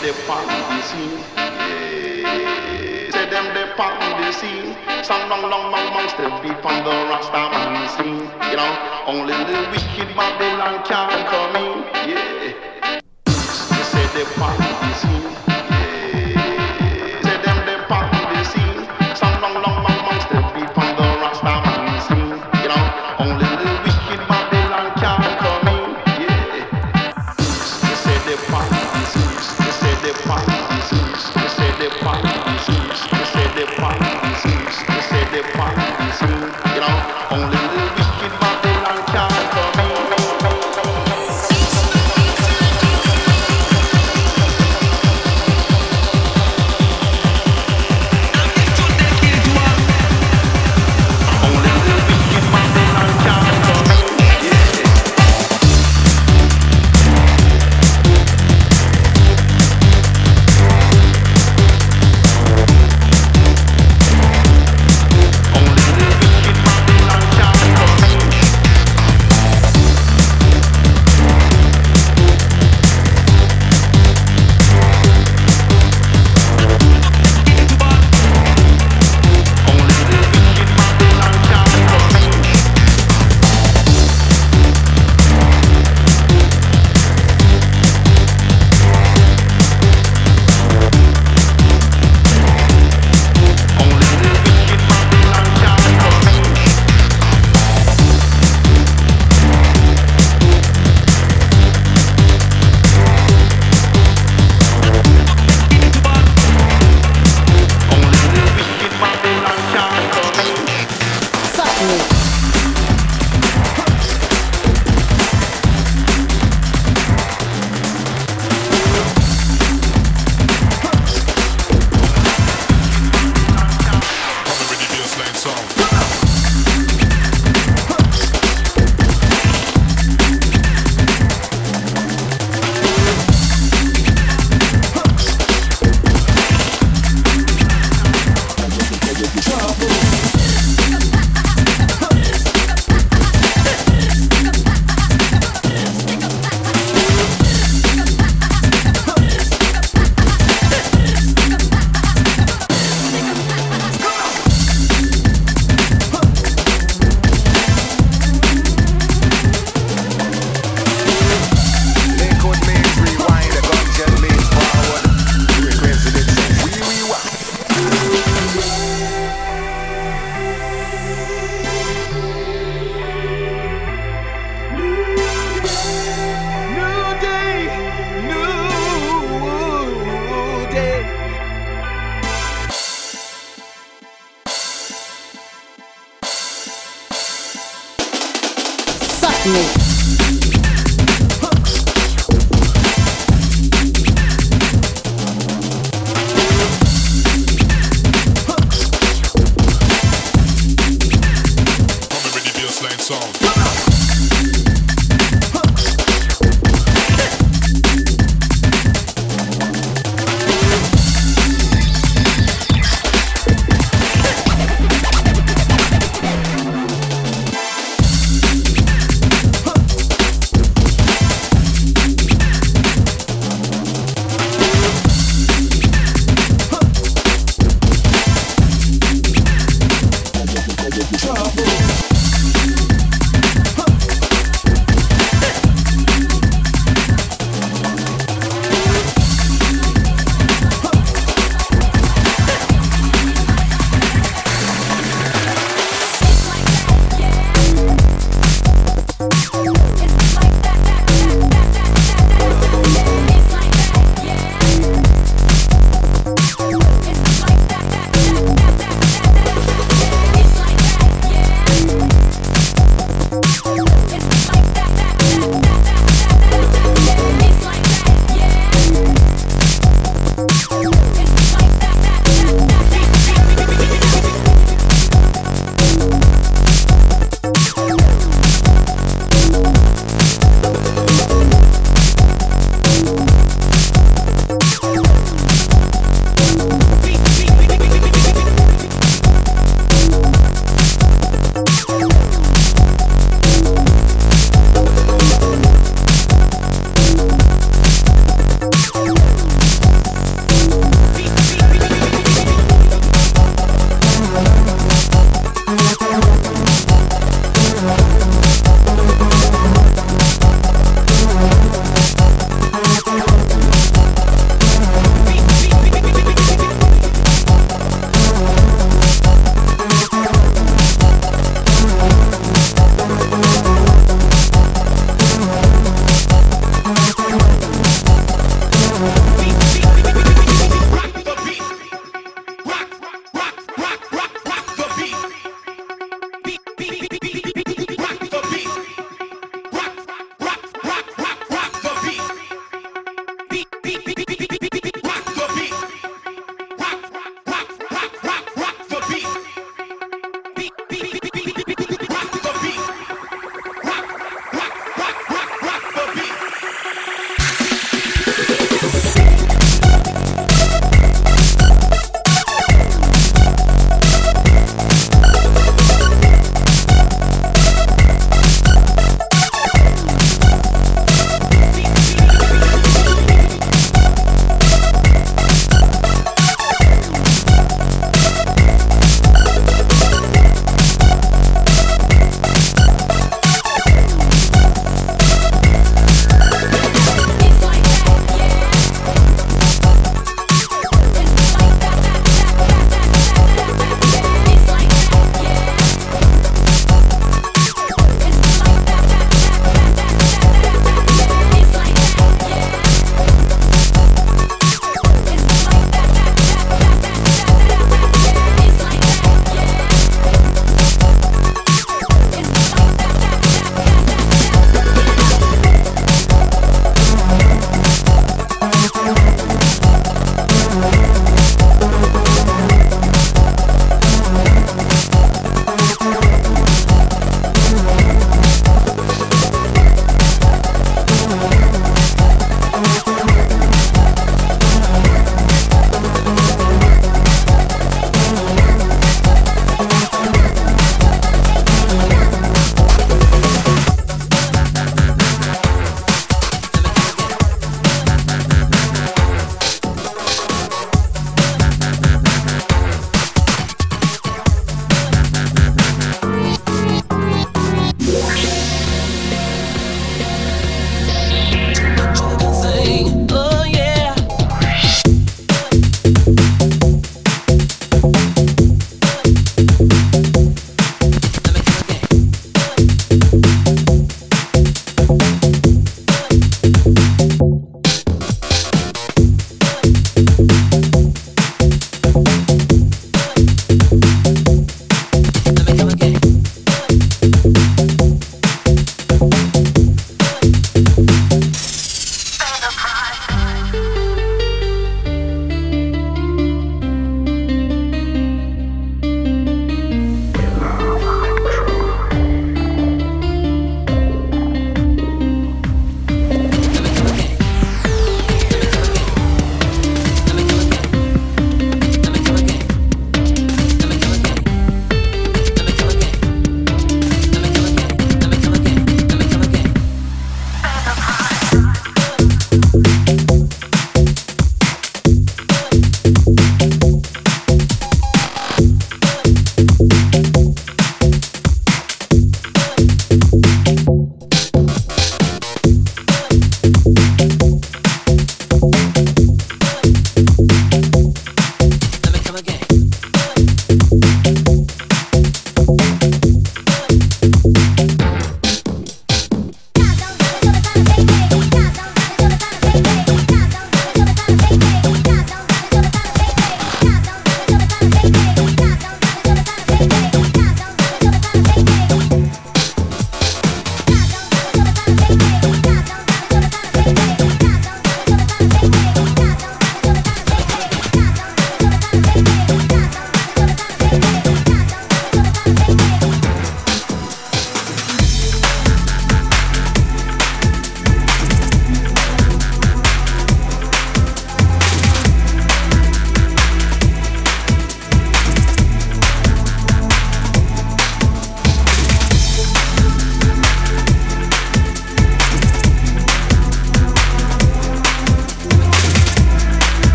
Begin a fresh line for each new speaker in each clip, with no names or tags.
they pop the scene. Yeah. Say them they pop the scene. Some long monster be from the Rasta man scene. You know, only the wicked Babylon can come in. Yeah. They say they pop the scene. Yeah. Say them they pop the scene. Some long monster be from the Rasta man scene. You know, only the wicked Babylon can come in. Yeah. They say they pop the scene. They say they pop the scene. They say they pop the scene. They say they pop the scene. They say they pop the scene. You know, only the wicked Babylon can come in.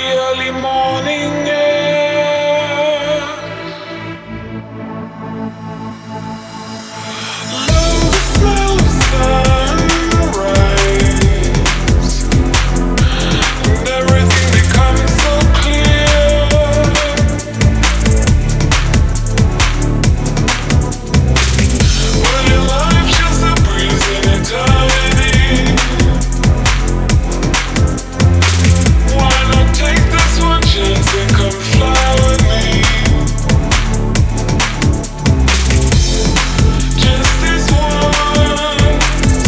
early morning air. Love the smell of sunrise, and everything becomes so clear. Well, your life's just a breeze in eternity. Why not take this one chance and come fly with me? Just this once,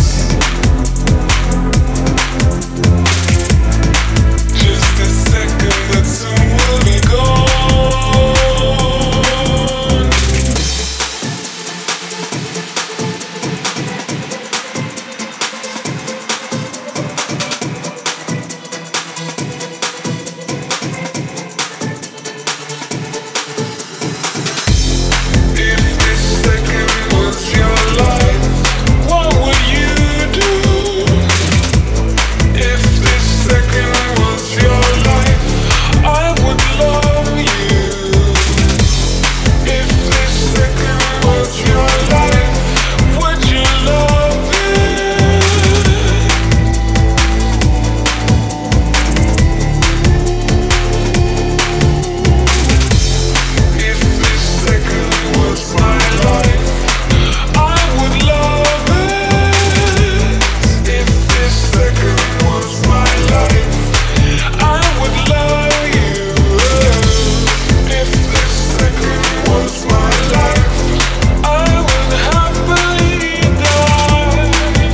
just a second that soon will be gone. If this second was your life, what would you do? If this second was your life, I would love you. If this second was your life, would you love it? If this second was my life, I would love it. If this second was my life, I would love you. If this second was my life, I would happily die.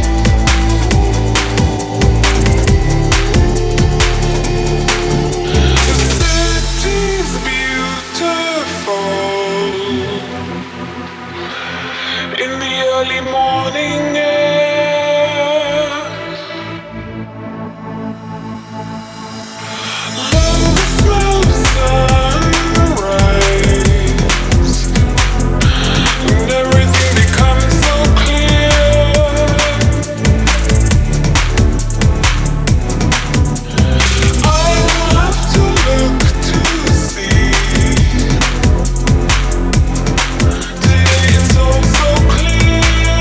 The city's beautiful in the early morning air. Love the smell of sunrise, and everything becomes so clear. I don't have to look to see. Today it's all so clear.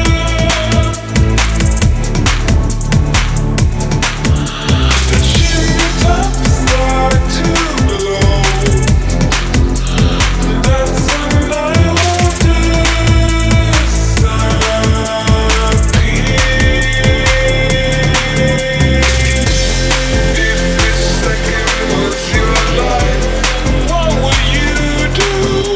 The chimney tops start to glow, and that's when I will disappear. If this second was your life, what would you do?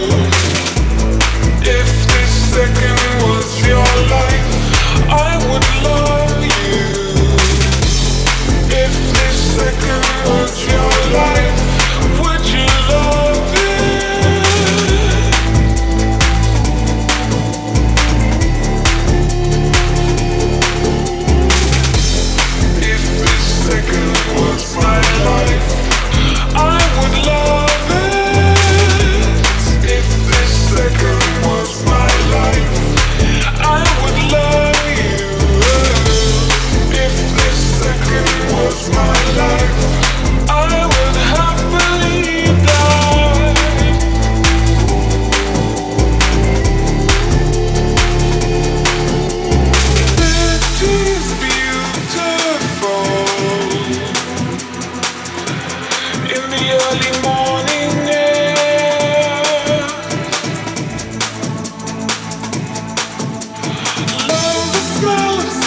If this second was your life, I would love you. If this second was your life, would you love it? If this second was my life, I would love it. If this second was my life, I would love you. If this second was my life, I would happily die. City's beautiful in the early morning air. Love the smell of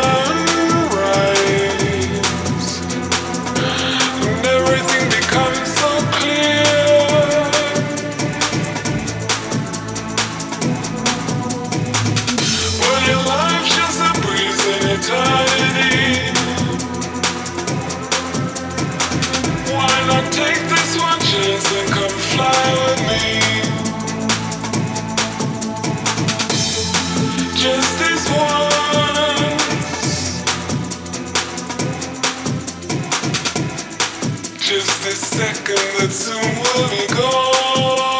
sunrise, and everything becomes so clear. Well, your life's just a breeze in eternity. Why not take this one chance and come fly with me? Just this once, just this second that soon will be gone.